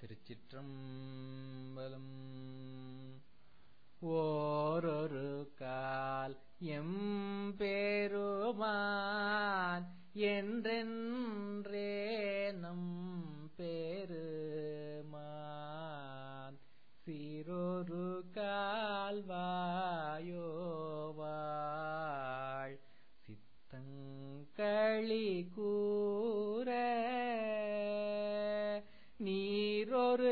திருச்சிற்றம்பலம். ஓரொரு கால் எம்பெருமான் என்றென்றே நம் பெருமான் சீரொரு கால்வாயோவாள் சித்தங்களி கூற நீரொரு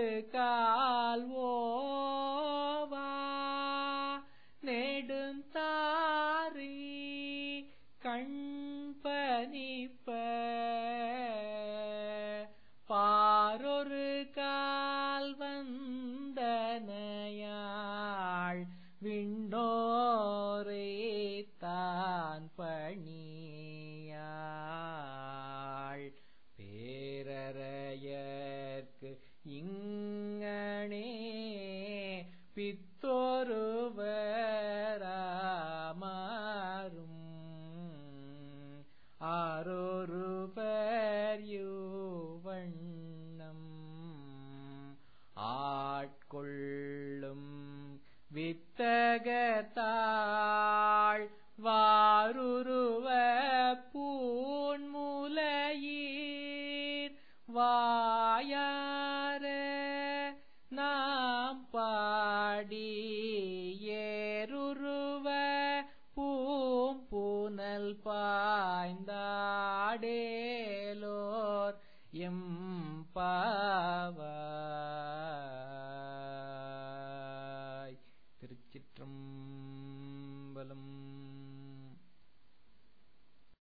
கால்வோவா நெடுந்தாரி கண்பனிப்ப பாரொரு கால் வந்தனையாள் விண்ணோரை தான் பணியாள் பேரறையர்க்கு இங்கனே பித்தொருவராமாறும் ஆரொருவர் யுவண்ணம் ஆட்கொள்ளும் வித்தகத்தாள் வாருருவ பூண்முலையீர் வாயார நாம் பாடி ஏருருவ பூம்புனல் பாய்ந்தாடேலோர் எம்பாவாய்.